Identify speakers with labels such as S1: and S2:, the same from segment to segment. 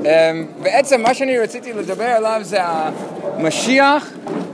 S1: בעצם מה שאני רציתי לדבר עליו זה המשיח,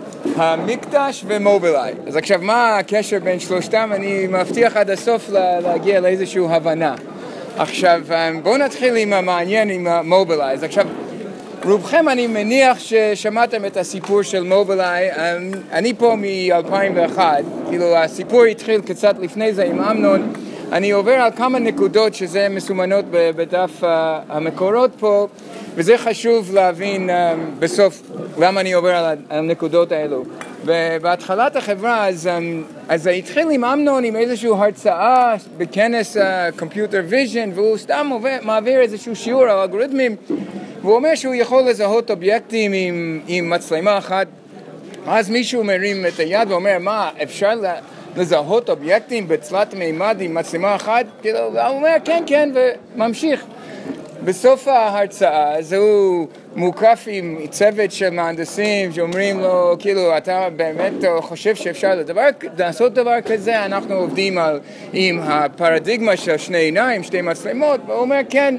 S1: המקדש ומובילאיי. אז עכשיו מה הקשר בין שלושתם? אני מבטיח עד הסוף להגיע לאיזושהי הבנה. עכשיו בואו נתחיל עם המעניין, עם המובילאיי. אז עכשיו רובכם אני מניח ששמעתם את הסיפור של מובילאיי. אני פה מ-2001, כאילו הסיפור התחיל קצת לפני זה עם אמנון. אני עובר על כמה נקודות שזה מסומנות בדף המקורות פה, וזה חשוב להבין בסוף למה אני עובר על הנקודות האלו. ובהתחלת החברה אז התחיל עם אמנון עם איזושהי הרצאה בכנס Computer Vision, והוא סתם מעביר איזשהו שיעור על אלגוריתמים, והוא אומר שהוא יכול לזהות אובייקטים עם מצלמה אחת. אז מישהו מרים את היד ואומר, מה, אפשר לזהות אובייקטים בצלת מימד עם מצלמה אחת? כאילו, הוא אומר, כן, וממשיך. בסוף ההרצאה, אז הוא מוקף עם צוות של מהנדסים שאומרים לו, כאילו, אתה באמת חושב שאפשר לעשות דבר כזה? אנחנו עובדים עם הפרדיגמה של שני עיניים, שתי מצלמות, והוא אומר, כן.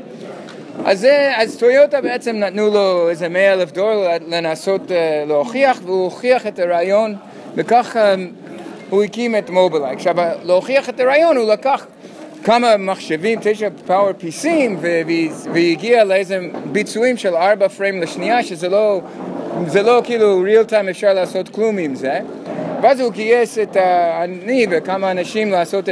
S1: אז טויוטה בעצם נתנו לו איזה $100,000 לנסות להוכיח, והוא הוכיח את הרעיון, וכך הוא הקים את מובילאיי. עכשיו, להוכיח את הרעיון הוא לקח כמה מחשבים, 9 פאוור פיסים, והגיע לאיזה ביצועים של 4 פריים לשנייה, שזה לא כאילו real time אפשר לעשות כלום עם זה. ואז הוא גייס אני וכמה אנשים לעשות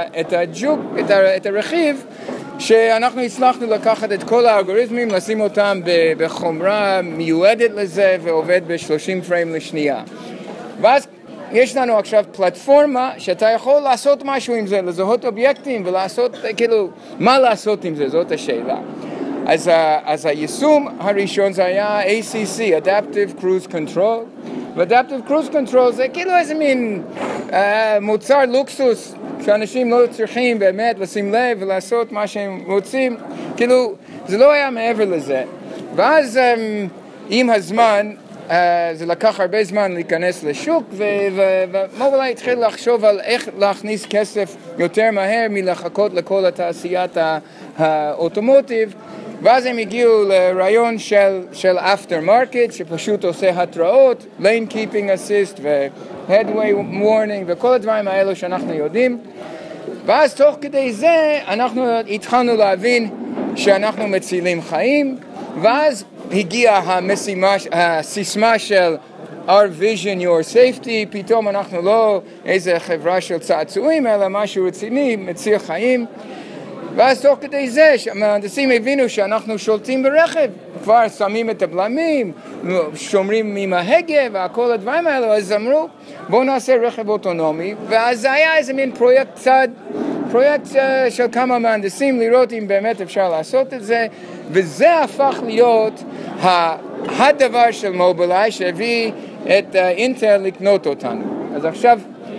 S1: את הרכיב, שאנחנו הצלחנו לקחת את כל האלגוריתמים, לשים אותם בחומרה מיועדת לזה, ועובד ב-30 פריים לשנייה. ואז יש לנו עכשיו פלטפורמה שאתה יכול לעשות משהו עם זה, לזהות אובייקטים ולעשות, כאילו, מה לעשות עם זה, זאת השאלה. אז היישום הראשון זה היה ACC, Adaptive Cruise Control, ו-Adaptive Cruise Control זה כאילו איזה מין מוצר לוקסוס, שאנשים לא צריכים באמת לשים לב ולעשות מה שהם רוצים, כאילו, זה לא היה מעבר לזה. ואז עם הזמן, זה לקח הרבה זמן להיכנס לשוק, ומובילאיי התחיל לחשוב על איך להכניס כסף יותר מהר מלחכות לכל התעשיית האוטומוטיב, ואז הם הגיעו לרעיון של after market, שפשוט עושה התראות, lane keeping assist ו-headway warning וכל הדברים האלו שאנחנו יודעים. ואז תוך כדי זה אנחנו התחלנו להבין שאנחנו מצילים חיים, ואז הגיעה הסיסמה של Our Vision, Your Safety, פתאום אנחנו לא איזה חברה של צעצועים, אלא משהו רציני, מציל חיים. ואז תוך כדי זה, המהנדסים הבינו שאנחנו שולטים ברכב, כבר שמים את הבלמים, שומרים עם ההגה וכל הדברים האלו, אז אמרו, בואו נעשה רכב אוטונומי, ואז זה היה איזה מין פרויקט של כמה מהנדסים, לראות אם באמת אפשר לעשות את זה, וזה הפך להיות הדבר של מובילאיי שהביא את אינטל לקנות אותנו. אז עכשיו,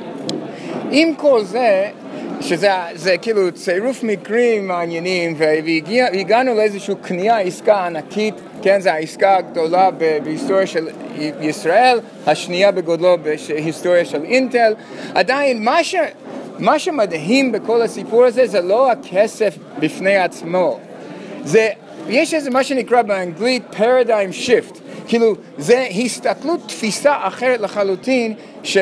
S1: עם כל זה, שזה כאילו צירוף מקרים מעניינים, והגענו לאיזושהי קנייה, עסקה ענקית, כן, זו העסקה הגדולה בהיסטוריה של ישראל, השנייה בגודלו בהיסטוריה של אינטל. עדיין, מה שמדהים בכל הסיפור הזה זה לא הכסף בפני עצמו. יש איזה מה שנקרא באנגלית paradigm shift. כאילו, זה הסתכלות, תפיסה אחרת לחלוטין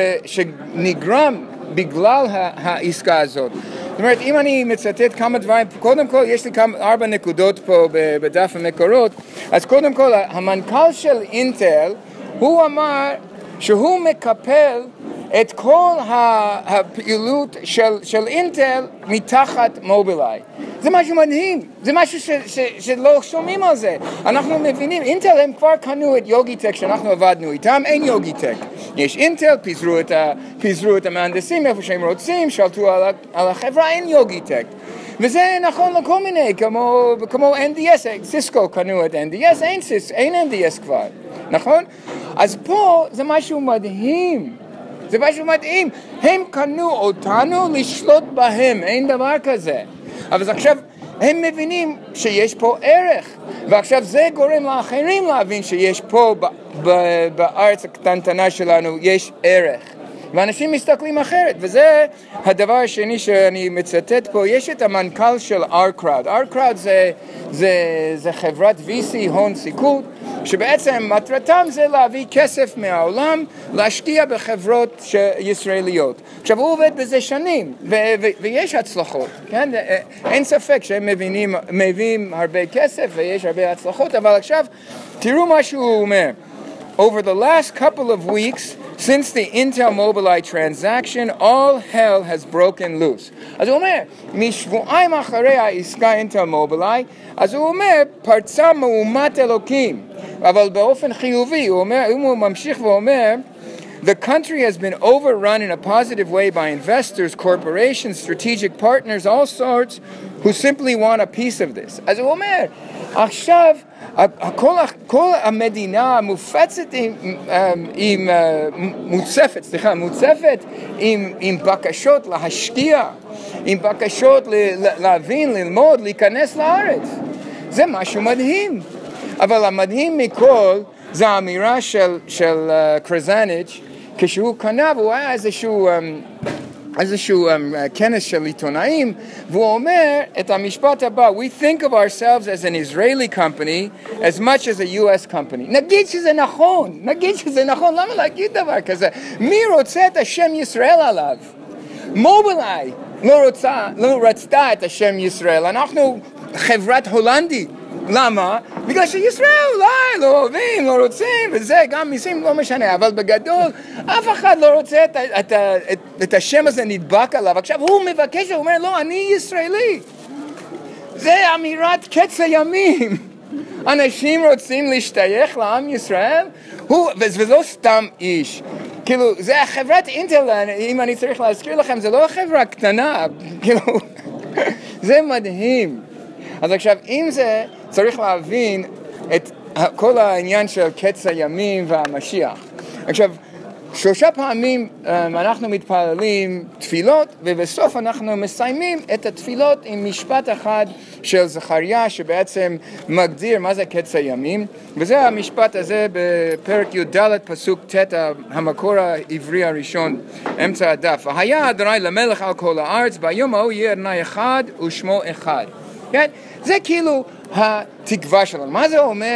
S1: שנגרם בגלל העסקה הזאת. זאת אומרת, אם אני מצטט כמה דברים, קודם כל יש לי 4 נקודות פה בדף המקורות, אז קודם כל המנכ"ל של אינטל, הוא אמר שהוא מקפל את כל הפעילות של אינטל מתחת מובילאיי. זה משהו מדהים, זה משהו שלא שומעים על זה. אנחנו מבינים, אינטל הם כבר קנו את יוגיטק שאנחנו עבדנו איתם, אין יוגיטק. יש אינטל, פיזרו את המהנדסים איפה שהם רוצים, שלטו על החברה, אין יוגיטק. וזה נכון לכל מיני, כמו NDS, סיסקו קנו את NDS, אין NDS כבר, נכון? אז פה זה משהו מדהים. זה משהו מדהים, הם קנו אותנו לשלוט בהם, אין דבר כזה. אבל עכשיו הם מבינים שיש פה ערך, ועכשיו זה גורם לאחרים להבין שיש פה בארץ הקטנטנה שלנו יש ערך. ואנשים מסתכלים אחרת, וזה הדבר השני שאני מצטט פה. יש את המנכ"ל של R-Crowd. R-Crowd זה חברת VC, הון סיכון, שבעצם מטרתם זה להביא כסף מהעולם, להשקיע בחברות ישראליות. עכשיו הוא עובד בזה שנים, ויש הצלחות, כן? אין ספק שהם מביאים הרבה כסף ויש הרבה הצלחות, אבל עכשיו תראו מה שהוא אומר. Over the last couple of weeks, since the Intel Mobileye transaction, all hell has broken loose. אז הוא אומר, משבועיים אחרי העסקה Intel Mobileye, אז הוא אומר, פרצה מהומת אלוקים, אבל באופן חיובי, הוא ממשיך ואומר, the country has been overrun in a positive way by investors, corporations, strategic partners, all sorts, who simply want a piece of this. אז הוא אומר, עכשיו, כל המדינה מוצפת עם בקשות להשקיע, עם בקשות להבין, ללמוד, להיכנס לארץ. זה משהו מדהים. אבל המדהים מכל זה האמירה של קרזניץ' כשהוא קנה, והוא היה איזשהו כנס של עיתונאים, והוא אומר את המשפט הבא, we think of ourselves as an Israeli company as much as a US company. נגיד שזה נכון, למה להגיד דבר כזה? מי רוצה את השם ישראל עליו? מובילאיי לא רצתה את השם ישראל, אנחנו חברת הולנדית. למה? בגלל שישראל אולי לא אוהבים, לא רוצים, וזה גם מיסים לא משנה, אבל בגדול אף אחד לא רוצה את השם הזה נדבק עליו. עכשיו הוא מבקש, הוא אומר, לא, אני ישראלי. זה אמירת קץ הימים. אנשים רוצים להשתייך לעם ישראל, וזה לא סתם איש. כאילו, זה חברת אינטל, אם אני צריך להזכיר לכם, זה לא חברה קטנה, כאילו, זה מדהים. אז עכשיו, אם זה, צריך להבין את כל העניין של קץ הימים והמשיח. עכשיו, 3 פעמים אנחנו מתפללים תפילות, ובסוף אנחנו מסיימים את התפילות עם משפט אחד של זכריה, שבעצם מגדיר מה זה קץ הימים, וזה המשפט הזה בפרק י"ד פסוק ט', המקור העברי הראשון, אמצע הדף. והיה אדוני למלך על כל הארץ, ביום ההוא יהיה אדוני אחד ושמו אחד. כן? זה כאילו התקווה שלנו. מה זה אומר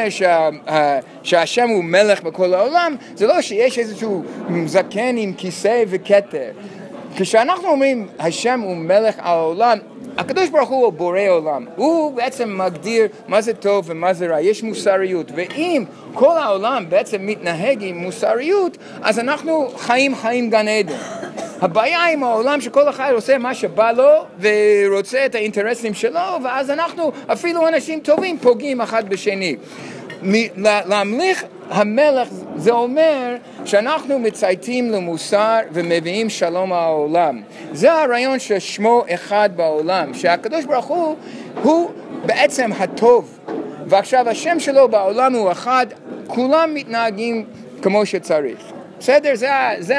S1: שהשם הוא מלך בכל העולם? זה לא שיש איזשהו זקן עם כיסא וכתר. כשאנחנו אומרים השם הוא מלך על העולם, הקדוש ברוך הוא בורא עולם. הוא בעצם מגדיר מה זה טוב ומה זה רע. יש מוסריות. ואם כל העולם בעצם מתנהג עם מוסריות, אז אנחנו חיים גן עדן. הבעיה עם העולם שכל אחד עושה מה שבא לו ורוצה את האינטרסים שלו, ואז אנחנו, אפילו אנשים טובים, פוגעים אחד בשני. להמליך המלך זה אומר שאנחנו מצייתים למוסר ומביאים שלום העולם. זה הרעיון ששמו אחד בעולם, שהקדוש ברוך הוא בעצם הטוב, ועכשיו השם שלו בעולם הוא אחד, כולם מתנהגים כמו שצריך. בסדר? זה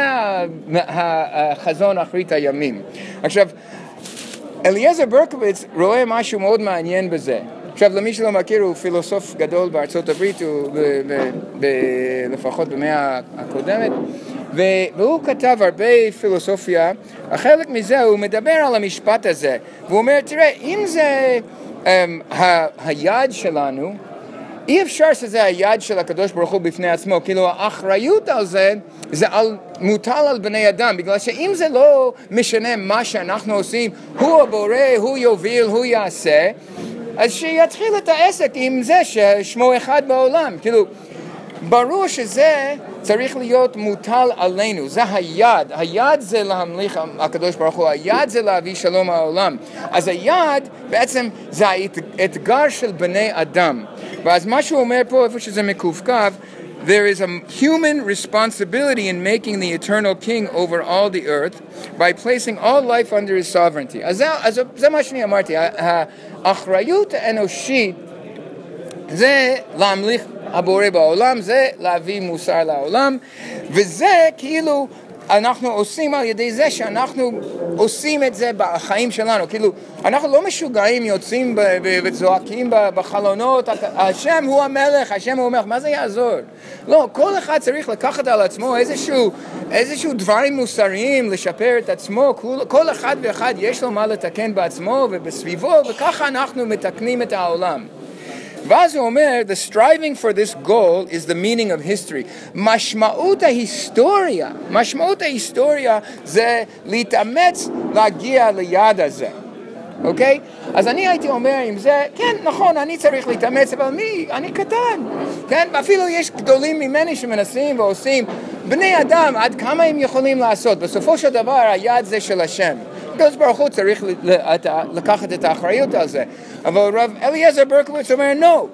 S1: החזון אחרית הימים. עכשיו, אליעזר ברקוביץ רואה משהו מאוד מעניין בזה. עכשיו, למי שלא מכיר, הוא פילוסוף גדול בארצות הברית, לפחות במאה הקודמת, והוא כתב הרבה פילוסופיה. החלק מזה הוא מדבר על המשפט הזה, והוא אומר, תראה, אם זה היד שלנו, אי אפשר שזה היד של הקדוש ברוך הוא בפני עצמו, כאילו האחריות על זה, מוטל על בני אדם, בגלל שאם זה לא משנה מה שאנחנו עושים, הוא הבורא, הוא יוביל, הוא יעשה, אז שיתחיל את העסק עם זה ששמו אחד בעולם. כאילו, ברור שזה צריך להיות מוטל עלינו, זה היד. היד זה להמליך הקדוש ברוך הוא, היד זה להביא שלום העולם. אז היד בעצם זה האתגר של בני אדם. ואז מה שהוא אומר פה, איפה שזה מקופקף, there is a human responsibility in making the eternal king over all the earth by placing all life under his sovereignty. אז זה מה שאני אמרתי, האחריות האנושית זה להמליך הבורא בעולם, זה להביא מוסר לעולם, וזה כאילו אנחנו עושים על ידי זה שאנחנו עושים את זה בחיים שלנו. כאילו, אנחנו לא משוגעים, יוצאים וזועקים בחלונות, השם הוא המלך, השם הוא המלך, מה זה יעזור? לא, כל אחד צריך לקחת על עצמו איזשהו דברים מוסריים, לשפר את עצמו, כל אחד ואחד יש לו מה לתקן בעצמו ובסביבו, וככה אנחנו מתקנים את העולם. ואז הוא אומר, the striving for this goal is the meaning of history. משמעות ההיסטוריה זה להתאמץ להגיע ליעד הזה. אוקיי? אז אני הייתי אומר עם זה, כן, נכון, אני צריך להתאמץ, אבל אני קטן. כן? אפילו יש גדולים ממני שמנסים ועושים. בני אדם, עד כמה הם יכולים לעשות? בסופו של דבר, היעד זה של השם. הקדוש ברוך הוא צריך לקחת את האחריות על זה. אבל רב אליעזר ברקוביץ אומר,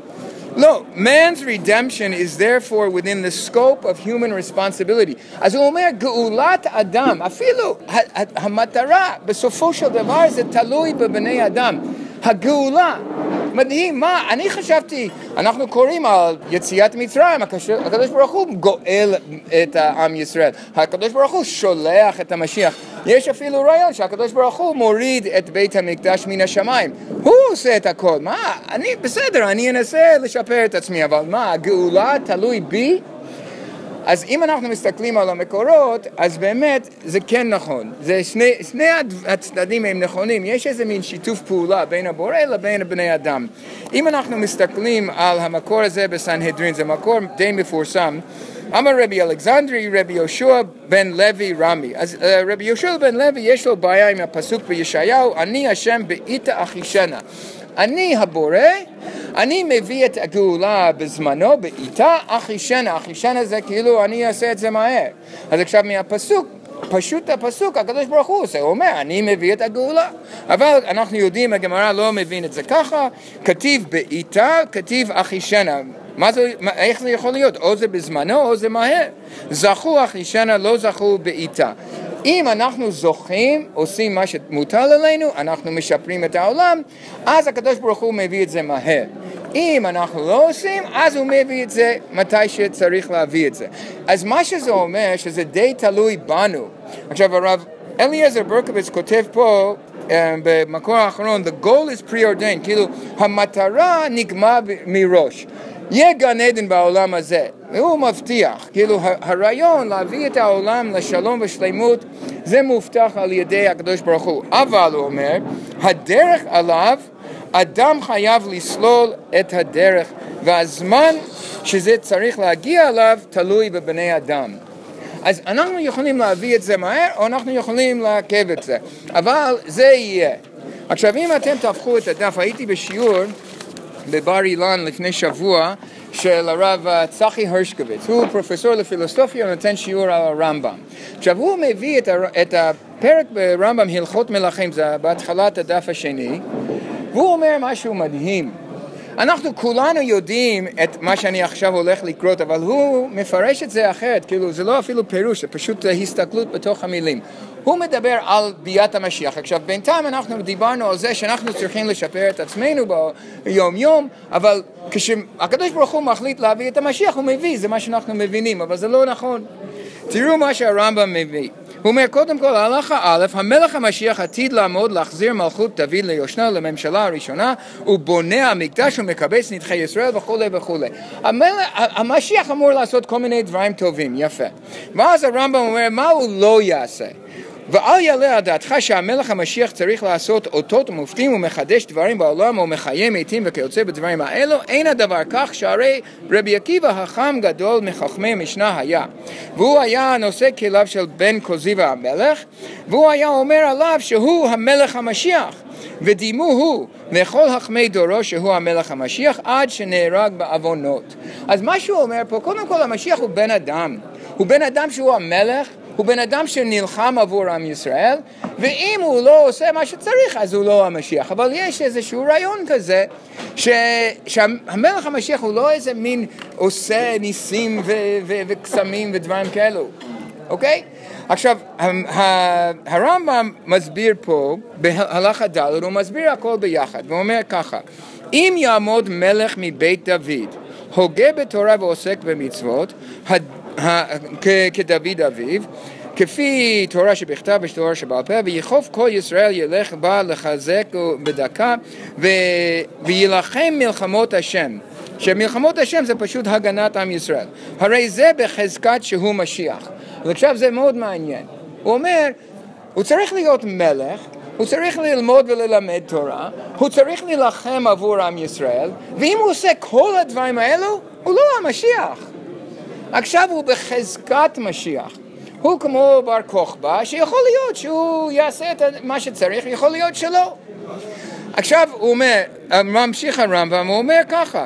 S1: no, man's redemption is therefore within the scope of human responsibility. אז הוא אומר, גאולת אדם, אפילו המטרה בסופו של דבר זה תלוי בבני אדם. הגאולה, מדהים, מה? אני חשבתי, אנחנו קוראים על יציאת מצרים, הקדוש ברוך הוא גואל את העם ישראל, הקדוש ברוך הוא שולח את המשיח. יש אפילו רעיון שהקדוש ברוך הוא מוריד את בית המקדש מן השמיים. הוא עושה את הכל. מה? בסדר, אני אנסה לשפר את עצמי, אבל מה? הגאולה תלוי בי? אז אם אנחנו מסתכלים על המקורות, אז באמת זה כן נכון. זה שני הצדדים הם נכונים. יש איזה מין שיתוף פעולה בין הבורא לבין בני אדם. אם אנחנו מסתכלים על המקור הזה בסנהדרין, זה מקור די מפורסם. אמר רבי אלכסנדרי, רבי יהושע בן לוי רמי. אז רבי יהושע בן לוי יש לו בעיה עם הפסוק בישעיהו, אני השם בעיתה אחישנה. אני הבורא, אני מביא את הגאולה בזמנו, בעיתה אחישנה. אחישנה זה כאילו אני אעשה את זה מהר. אז עכשיו מהפסוק, פשוט הפסוק, הקדוש ברוך הוא עושה, הוא אומר, אני מביא את הגאולה. אבל אנחנו יודעים, הגמרא לא מבין את זה ככה, כתיב בעיתה, כתיב אחישנה. איך זה יכול להיות? או זה בזמנו או זה מהר. זכו אחישנה, לא זכו בעיתה. אם אנחנו זוכים, עושים מה שמוטל עלינו, אנחנו משפרים את העולם, אז הקדוש ברוך הוא מביא את זה מהר. אם אנחנו לא עושים, אז הוא מביא את זה מתי שצריך להביא את זה. אז מה שזה אומר, שזה די תלוי בנו. עכשיו הרב אליעזר ברקוביץ כותב פה, במקור האחרון, the goal is preordained, כאילו המטרה נגמר מראש. יהיה גן עדן בעולם הזה, והוא מבטיח, כאילו הרעיון להביא את העולם לשלום ושלימות, זה מובטח על ידי הקדוש ברוך הוא. אבל הוא אומר, הדרך עליו, אדם חייב לסלול את הדרך, והזמן שזה צריך להגיע עליו, תלוי בבני אדם. אז אנחנו יכולים להביא את זה מהר, או אנחנו יכולים לעכב את זה. אבל זה יהיה. עכשיו, אם אתם תהפכו את הדף, הייתי בשיעור בבר אילן לפני שבוע של הרב צחי הרשקוביץ. הוא פרופסור לפילוסופיה ונותן שיעור על הרמב"ם. עכשיו, הוא מביא את הפרק ברמב"ם הלכות מלכים, זה בהתחלת הדף השני, והוא אומר משהו מדהים. אנחנו כולנו יודעים את מה שאני עכשיו הולך לקרוא, אבל הוא מפרש את זה אחרת, כאילו זה לא אפילו פירוש, זה פשוט הסתכלות בתוך המילים. הוא מדבר על ביאת המשיח. עכשיו, בינתיים אנחנו דיברנו על זה שאנחנו צריכים לשפר את עצמנו ביום יום, אבל כשהקדוש ברוך הוא מחליט להביא את המשיח, הוא מביא, זה מה שאנחנו מבינים, אבל זה לא נכון. תראו מה שהרמב"ם מביא. הוא אומר, קודם כל, הלכה א', המלך המשיח עתיד לעמוד להחזיר מלכות דוד ליושנה לממשלה הראשונה, הוא בונה המקדש ומקבץ נדחי ישראל וכו' וכו'. המשיח אמור לעשות כל מיני דברים טובים, יפה. ואז הרמב"ם אומר, מה הוא לא יעשה? ואל יעלה על דעתך שהמלך המשיח צריך לעשות אותות ומופתים ומחדש דברים בעולם או מחיה מתים וכיוצא בדברים האלו, אין הדבר כך שהרי רבי עקיבא החכם גדול מחכמי המשנה היה, והוא היה נושא כליו של בן קוזיבא המלך, והוא היה אומר עליו שהוא המלך המשיח, ודימו הוא לכל חכמי דורו שהוא המלך המשיח עד שנהרג בעוונות. אז מה שהוא אומר פה, קודם כל המשיח הוא בן אדם, הוא בן אדם שהוא המלך, הוא בן אדם שנלחם עבור עם ישראל, ואם הוא לא עושה מה שצריך, אז הוא לא המשיח. אבל יש איזשהו רעיון כזה, שהמלך המשיח הוא לא איזה מין עושה ניסים וקסמים ודברים כאלו. אוקיי? עכשיו, הרמב"ם מסביר פה, בהלכה ד' הוא מסביר הכל ביחד, והוא אומר ככה, אם יעמוד מלך מבית דוד, הוגה בתורה ועוסק במצוות, כדוד אביו, כפי תורה שבכתב ותורה שבעל פה, ויחוף כל ישראל ילך בה לחזק בדקה, וילחם מלחמות השם. שמלחמות השם זה פשוט הגנת עם ישראל. הרי זה בחזקת שהוא משיח. ועכשיו זה מאוד מעניין. הוא אומר, הוא צריך להיות מלך, הוא צריך ללמוד וללמד תורה, הוא צריך להילחם עבור עם ישראל, ואם הוא עושה כל הדברים האלו, הוא לא המשיח. עכשיו הוא בחזקת משיח. הוא כמו בר כוכבא, שיכול להיות שהוא יעשה את מה שצריך, יכול להיות שלא. עכשיו הוא אומר, ממשיך הרמב"ם, הוא אומר ככה,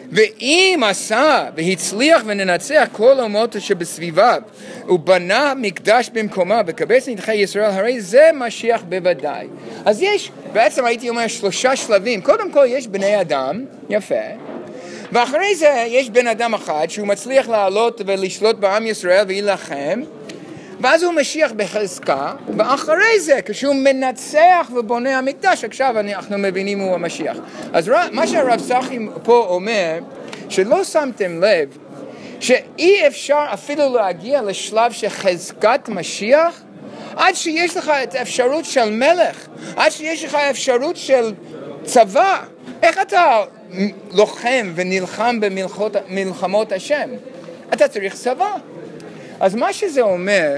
S1: ואם עשה והצליח וננצח כל אומות שבסביביו, ובנה מקדש במקומה וקבץ נדחי ישראל, הרי זה משיח בוודאי. אז יש, בעצם הייתי אומר 3 שלבים. קודם כל יש בני אדם, יפה, ואחרי זה יש בן אדם אחד שהוא מצליח לעלות ולשלוט בעם ישראל וילחם, ואז הוא משיח בחזקה, ואחרי זה כשהוא מנצח ובונה המקדש, עכשיו אנחנו מבינים הוא המשיח. אז מה שהרב צחי פה אומר, שלא שמתם לב שאי אפשר אפילו להגיע לשלב של חזקת משיח עד שיש לך את האפשרות של מלך, עד שיש לך אפשרות של צבא. איך אתה לוחם ונלחם במלחמות השם? אתה צריך צבא. אז מה שזה אומר,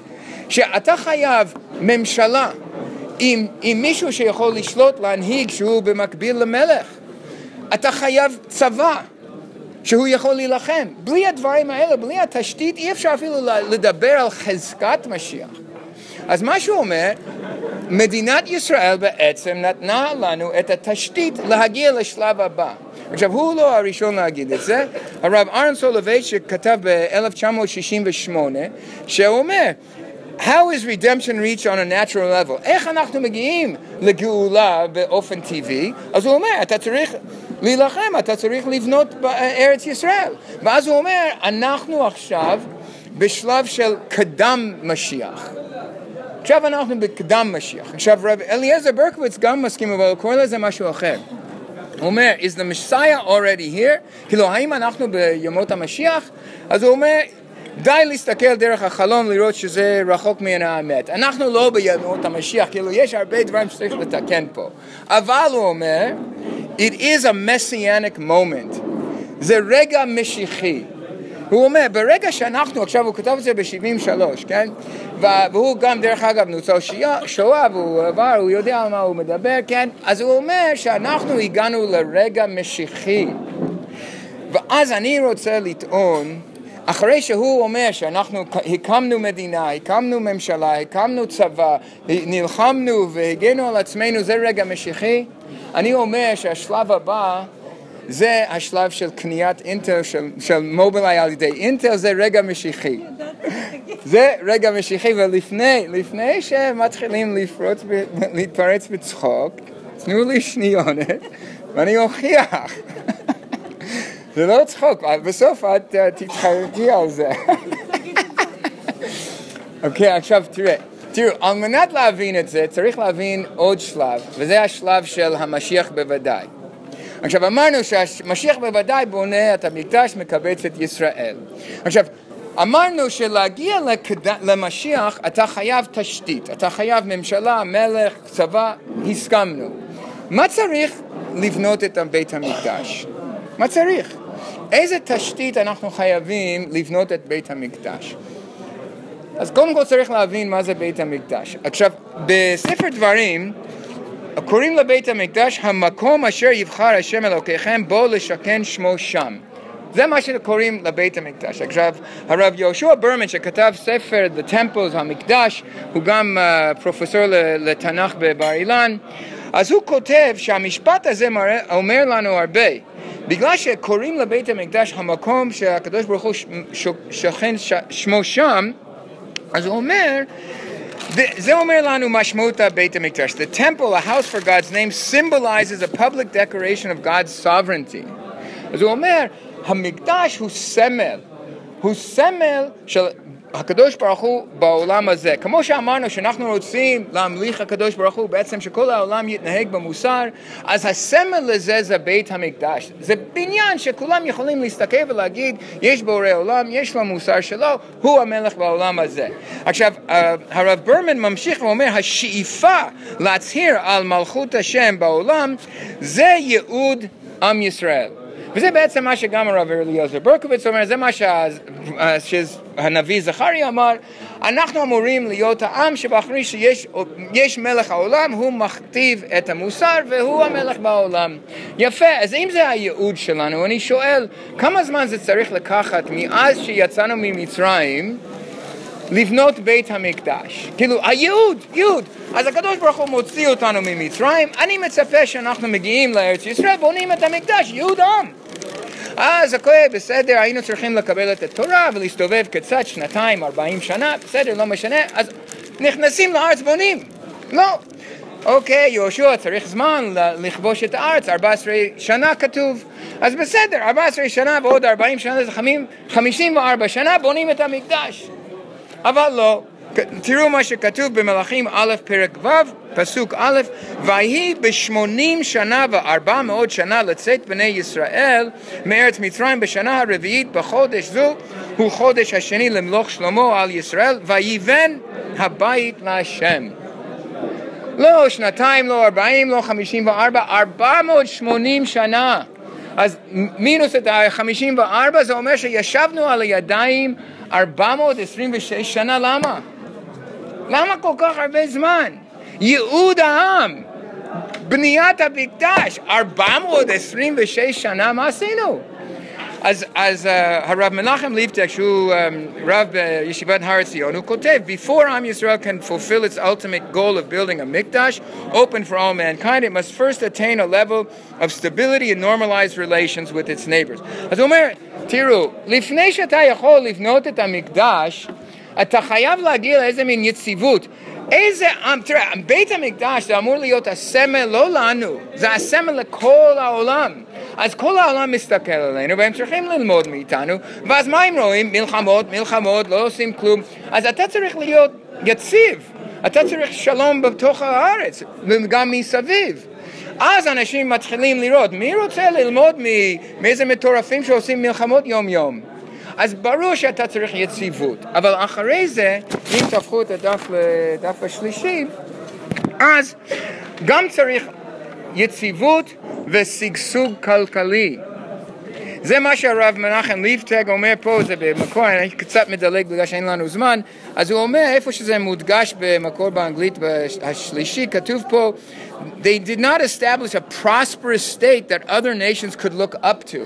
S1: שאתה חייב ממשלה עם מישהו שיכול לשלוט, להנהיג, שהוא במקביל למלך. אתה חייב צבא שהוא יכול להילחם. בלי הדברים האלה, בלי התשתית, אי אפשר אפילו לדבר על חזקת משיח. אז מה שהוא אומר, מדינת ישראל בעצם נתנה לנו את התשתית להגיע לשלב הבא. עכשיו, הוא לא הראשון להגיד את זה. הרב אהרן סולובייצ'יק שכתב ב-1968, שהוא אומר, How is redemption reached on a natural level? איך אנחנו מגיעים לגאולה באופן טבעי? אז הוא אומר, אתה צריך להילחם, אתה צריך לבנות בארץ ישראל. ואז הוא אומר, אנחנו עכשיו בשלב של קדם משיח. עכשיו אנחנו בקדם משיח. עכשיו רב אליעזר ברקוביץ גם מסכים, אבל הוא קורא לזה משהו אחר. הוא אומר, is the Messiah already here? כאילו, האם אנחנו בימות המשיח? אז הוא אומר, די להסתכל דרך החלון לראות שזה רחוק מן האמת. אנחנו לא בימות המשיח, כאילו יש הרבה דברים שצריך לתקן פה. אבל הוא אומר, it is a messianic moment. זה רגע משיחי. הוא אומר, ברגע שאנחנו, עכשיו הוא כתב את זה ב-73, כן? והוא גם דרך אגב נוצר שואה, והוא עבר, הוא יודע על מה הוא מדבר, כן? אז הוא אומר שאנחנו הגענו לרגע משיחי. ואז אני רוצה לטעון, אחרי שהוא אומר שאנחנו הקמנו מדינה, הקמנו ממשלה, הקמנו צבא, נלחמנו והגנו על עצמנו, זה רגע משיחי, אני אומר שהשלב הבא זה השלב של קניית אינטל, של מובילאיי על ידי אינטל, זה רגע משיחי. זה רגע משיחי, ולפני שמתחילים להתפרץ בצחוק, תנו לי שניונת, ואני אוכיח. זה לא צחוק, בסוף את תתחרטי על זה. אוקיי, עכשיו תראו, על מנת להבין את זה, צריך להבין עוד שלב, וזה השלב של המשיח בוודאי. עכשיו אמרנו שהמשיח בוודאי בונה את המקדש, מקבץ את ישראל. עכשיו אמרנו שלהגיע למשיח אתה חייב תשתית, אתה חייב ממשלה, מלך, צבא, הסכמנו. מה צריך לבנות את בית המקדש? מה צריך? איזה תשתית אנחנו חייבים לבנות את בית המקדש? אז קודם כל צריך להבין מה זה בית המקדש. עכשיו בספר דברים קוראים לבית המקדש המקום אשר יבחר השם אלוקיכם בו לשכן שמו שם. זה מה שקוראים לבית המקדש. עכשיו הרב יהושע ברמן שכתב ספר The Temples, המקדש, הוא גם פרופסור לתנ"ך בבר אילן, אז הוא כותב שהמשפט הזה אומר לנו הרבה. בגלל שקוראים לבית המקדש המקום שהקדוש ברוך הוא שכן שמו שם, אז הוא אומר, זה אומר לנו משמעות הבית המקדש. The temple, a house for God's name, symbolizes a public declaration of God's sovereignty. אז הוא אומר, המקדש הוא סמל של הקדוש ברוך הוא בעולם הזה. כמו שאמרנו שאנחנו רוצים להמליך הקדוש ברוך הוא, בעצם שכל העולם יתנהג במוסר, אז הסמל לזה זה בית המקדש. זה בניין שכולם יכולים להסתכל ולהגיד, יש בורא עולם, יש לו מוסר שלו, הוא המלך בעולם הזה. עכשיו, הרב ברמן ממשיך ואומר, השאיפה להצהיר על מלכות השם בעולם, זה ייעוד עם ישראל. וזה בעצם מה שגם הרב אליעזר ברקוביץ אומר, זה מה שהנביא זכריה אמר, אנחנו אמורים להיות העם שבאחרי שיש מלך העולם, הוא מכתיב את המוסר והוא המלך בעולם. יפה, אז אם זה הייעוד שלנו, אני שואל, כמה זמן זה צריך לקחת מאז שיצאנו ממצרים, לבנות בית המקדש? כאילו, הייעוד. אז הקדוש ברוך הוא מוציא אותנו ממצרים, אני מצפה שאנחנו מגיעים לארץ ישראל, בונים את המקדש, ייעוד העם. אז הכל בסדר, היינו צריכים לקבל את התורה ולהסתובב קצת, 2 40 שנה, בסדר, לא משנה, אז נכנסים לארץ בונים. לא. אוקיי, יהושע צריך זמן לכבוש את הארץ, 14 שנה כתוב. אז בסדר, 14 שנה ועוד 40 שנה, זה 54 שנה, בונים את המקדש. אבל לא. תראו מה שכתוב במלאכים א' פרק ו' פסוק א', ויהי ב80 שנה ו400 שנה לצאת בני ישראל מארץ מצרים בשנה הרביעית בחודש זו, הוא חודש השני למלוך שלמה על ישראל, ויבן הבית להשם. לא 2, לא 40, לא 54, 480 שנה. אז מינוס את ה-54 זה אומר שישבנו על הידיים 426 שנה. למה? למה כל כך הרבה זמן? ייעוד העם, בניית המקדש, 426 שנה, מה עשינו? אז הרב מנחם ליפטק, שהוא רב בישיבת הר ציון, הוא כותב, before Am Yisrael can fulfill its ultimate goal of building a mikdash, open for all mankind, it must first attain a level of stability and normalized relations with its neighbors. אז הוא אומר, תראו, לפני שאתה יכול לבנות את המקדש, אתה חייב להגיע לאיזה מין יציבות. איזה עם, תראה, בית המקדש זה אמור להיות הסמל לא לנו, זה הסמל לכל העולם. אז כל העולם מסתכל עלינו והם צריכים ללמוד מאיתנו, ואז מה הם רואים? מלחמות, לא עושים כלום. אז אתה צריך להיות יציב, אתה צריך שלום בתוך הארץ וגם מסביב. אז אנשים מתחילים לראות, מי רוצה ללמוד מאיזה מטורפים שעושים מלחמות יום יום? אז ברור שאתה צריך יציבות, אבל אחרי זה, אם תהפכו את הדף לדף השלישי, אז גם צריך יציבות ושגשוג כלכלי. זה מה שהרב מנחם ליפטק אומר פה, זה במקור, אני קצת מדלג בגלל שאין לנו זמן, אז הוא אומר, איפה שזה מודגש במקור באנגלית השלישי, כתוב פה, they did not establish a prosperous state that other nations could look up to.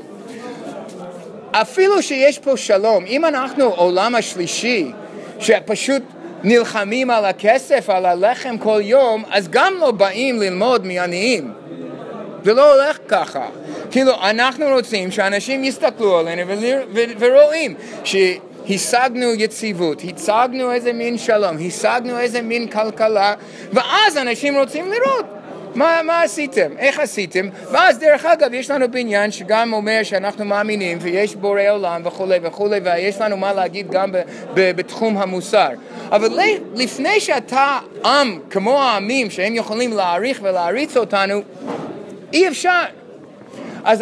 S1: אפילו שיש פה שלום, אם אנחנו עולם השלישי, שפשוט נלחמים על הכסף, על הלחם כל יום, אז גם לא באים ללמוד מעניים. זה לא הולך ככה. כאילו, אנחנו רוצים שאנשים יסתכלו עלינו ורואים שהשגנו יציבות, השגנו איזה מין שלום, השגנו איזה מין כלכלה, ואז אנשים רוצים לראות. מה עשיתם? איך עשיתם? ואז דרך אגב יש לנו בניין שגם אומר שאנחנו מאמינים ויש בורא עולם וכו' ויש לנו מה להגיד גם בתחום המוסר. אבל לפני שאתה עם כמו העמים שהם יכולים להעריך ולהריץ אותנו, אי אפשר. אז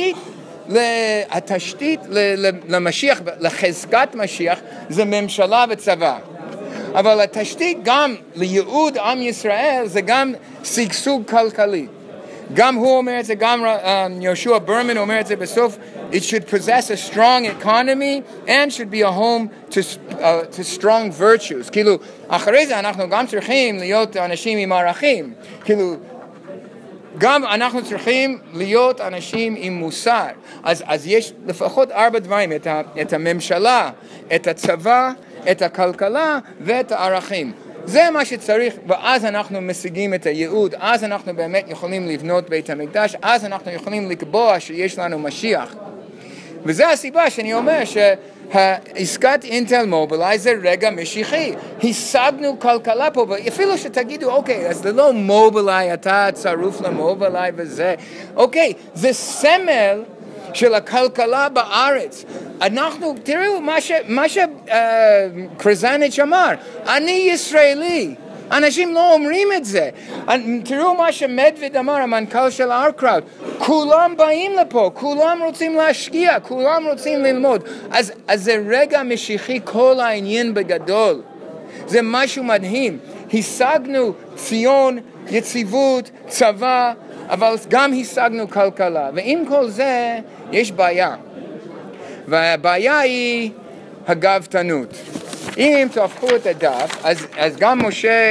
S1: התשתית למשיח, לחזקת משיח, זה ממשלה וצבא. אבל התשתית גם לייעוד עם ישראל זה גם שגשוג כלכלי. גם הוא אומר את זה, גם יהושע ברמן אומר את זה בסוף, it should possess a strong economy and should be a home to strong virtues. כאילו, אחרי זה אנחנו גם צריכים להיות אנשים עם ערכים. כאילו, גם אנחנו צריכים להיות אנשים עם מוסר. אז יש לפחות 4 דברים, את הממשלה, את הצבא, את הכלכלה ואת הערכים. זה מה שצריך, ואז אנחנו משיגים את הייעוד, אז אנחנו באמת יכולים לבנות בית המקדש, אז אנחנו יכולים לקבוע שיש לנו משיח. וזה הסיבה שאני אומר שהעסקת אינטל מובילאיי זה רגע משיחי. השגנו כלכלה פה, ואפילו שתגידו, אוקיי, אז זה לא מובילאיי, אתה צרוף למובילאיי וזה. אוקיי, זה סמל של הכלכלה בארץ. אנחנו, תראו מה שקרזניץ' אמר, אני ישראלי. אנשים לא אומרים את זה. תראו מה שמדווד אמר, המנכ"ל של ארקראוט. כולם באים לפה, כולם רוצים להשקיע, כולם רוצים ללמוד. אז זה רגע משיחי כל העניין בגדול. זה משהו מדהים. השגנו ציון, יציבות, צבא, אבל גם השגנו כלכלה. ועם כל זה יש בעיה. והבעיה היא הגאוותנות. אם תהפכו את הדף, אז גם משה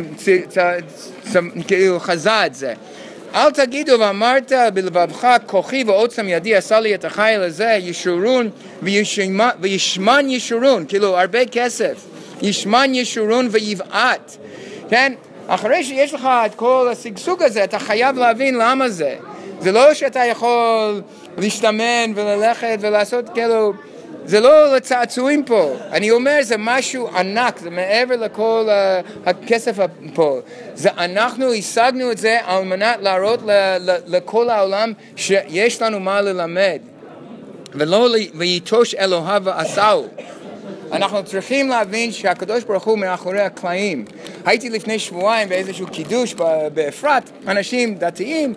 S1: כאילו חזה את זה. אל תגידו ואמרת בלבבך כוחי ועוצם ידי עשה לי את החיל הזה, ישורון וישמן ישורון, כאילו הרבה כסף, ישמן ישורון ויבעט. כן? אחרי שיש לך את כל הסגסוג הזה, אתה חייב להבין למה זה. זה לא שאתה יכול להשתמן וללכת ולעשות כאילו, זה לא לצעצועים פה. אני אומר, זה משהו ענק, זה מעבר לכל הכסף פה. אנחנו השגנו את זה על מנת להראות לכל העולם שיש לנו מה ללמד. ולא ויטוש אלוהיו ועשהו. אנחנו צריכים להבין שהקדוש ברוך הוא מאחורי הקלעים. הייתי לפני שבועיים באיזשהו קידוש באפרת, אנשים דתיים,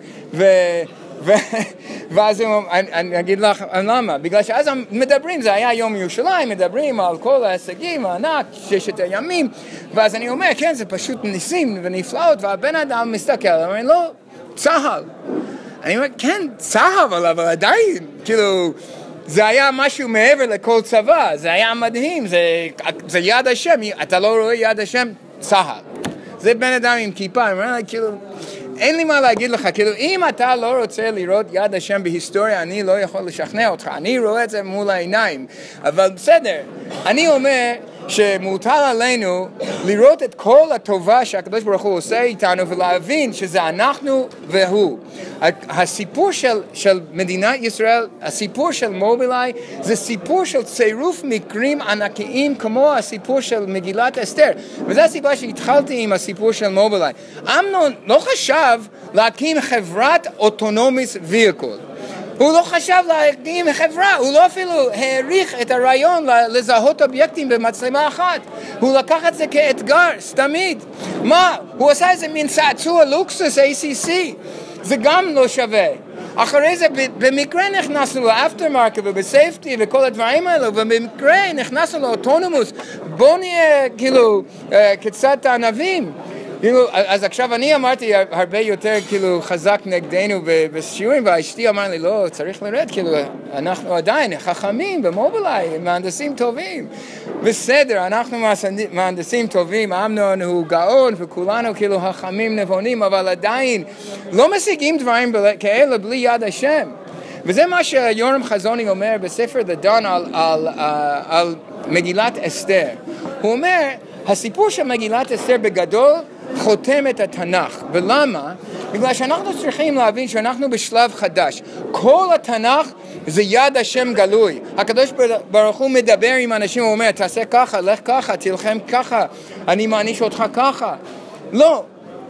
S1: ואז אני אגיד לך למה, בגלל שאז מדברים, זה היה יום ירושלים, מדברים על כל ההישגים הענק, ששת הימים, ואז אני אומר, כן, זה פשוט ניסים ונפלאות, והבן אדם מסתכל, אומר, לא, צהל. אני אומר, כן, צהל, אבל עדיין, כאילו, זה היה משהו מעבר לכל צבא, זה היה מדהים, זה יד השם, אתה לא רואה יד השם? צהל. זה בן אדם עם כיפה, אני אומר, כאילו, אין לי מה להגיד לך, כאילו, אם אתה לא רוצה לראות יד השם בהיסטוריה, אני לא יכול לשכנע אותך, אני רואה את זה מול העיניים, אבל בסדר, אני אומר שמוטל עלינו לראות את כל הטובה שהקדוש ברוך הוא עושה איתנו, ולהבין שזה אנחנו והוא. הסיפור של מדינת ישראל, הסיפור של מובילאיי, זה סיפור של צירוף מקרים ענקיים כמו הסיפור של מגילת אסתר. וזו הסיבה שהתחלתי עם הסיפור של מובילאיי. אמנון לא חשב להקים חברת אוטונומיס ויקול. הוא לא חשב להקים חברה, הוא לא אפילו העריך את הרעיון לזהות אובייקטים במצלמה אחת. הוא לקח את זה כאתגר, סתמית. מה? הוא עשה איזה מין צעצוע לוקסוס ACC. זה גם לא שווה. אחרי זה במקרה נכנסנו לאפטרמרקט ובסייפטי וכל הדברים האלו, ובמקרה נכנסנו לאוטונומוס. בוא נהיה כאילו קצת ענבים. אז עכשיו אני אמרתי הרבה יותר כאילו חזק נגדנו בשיעורים, ואשתי אמר לי, לא, צריך לרד, כאילו, אנחנו עדיין חכמים במובילאיי, מהנדסים טובים. בסדר, אנחנו מהנדסים טובים, אמנון הוא גאון, וכולנו כאילו חכמים נבונים, אבל עדיין לא משיגים דברים כאלה בלי יד השם. וזה מה שיורם חזוני אומר בספר The Dawn על מגילת אסתר. הוא אומר, הסיפור של מגילת אסתר בגדול חותם את התנ"ך. ולמה? בגלל שאנחנו צריכים להבין שאנחנו בשלב חדש. כל התנ"ך זה יד השם גלוי. הקדוש ברוך הוא מדבר עם אנשים, הוא אומר, תעשה ככה, לך ככה, תלחם ככה, אני מעניש אותך ככה. לא.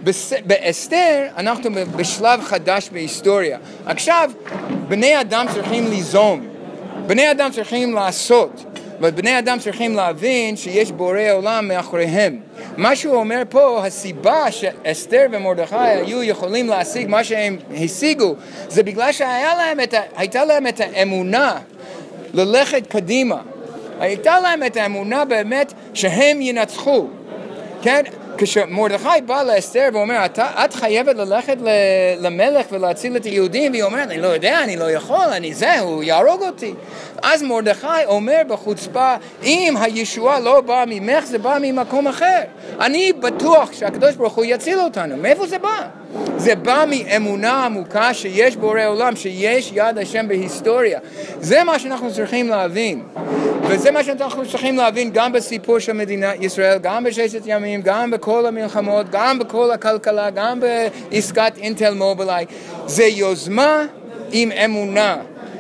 S1: באסתר אנחנו בשלב חדש בהיסטוריה. עכשיו, בני אדם צריכים ליזום. בני אדם צריכים לעשות. ובני אדם צריכים להבין שיש בורא עולם מאחוריהם. מה שהוא אומר פה, הסיבה שאסתר ומרדכי היו יכולים להשיג מה שהם השיגו, זה בגלל שהייתה להם את האמונה ללכת קדימה. הייתה להם את האמונה באמת שהם ינצחו. כן? כשמרדכי בא לאסתר ואומר, את חייבת ללכת למלך ולהציל את היהודים, והיא אומרת, אני לא יודע, אני לא יכול, הוא יהרוג אותי. אז מרדכי אומר בחוצפה, אם הישועה לא באה ממך, זה בא ממקום אחר. אני בטוח שהקדוש ברוך הוא יציל אותנו. מאיפה זה בא? זה בא מאמונה עמוקה שיש בורא עולם, שיש יד השם בהיסטוריה. זה מה שאנחנו צריכים להבין. וזה מה שאנחנו צריכים להבין גם בסיפור של מדינת ישראל, גם בששת ימים, גם בכל המלחמות, גם בכל הכלכלה, גם בעסקת אינטל מובילאיי. זה יוזמה עם אמונה.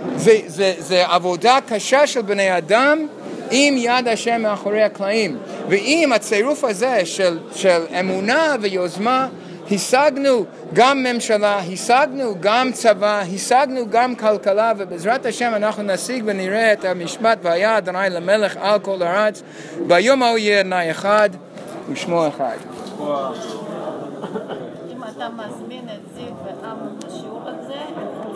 S1: זה עבודה קשה של בני אדם עם יד השם מאחורי הקלעים. ועם הצירוף הזה של אמונה ויוזמה, השגנו גם ממשלה, השגנו גם צבא, השגנו גם כלכלה, ובעזרת השם אנחנו נשיג ונראה את המשפט והיה אדוני למלך על כל הארץ, ביום ההוא יהיה אדוני אחד ושמו אחד.
S2: אם אתה מזמין את זיו ועם לשיעור הזה,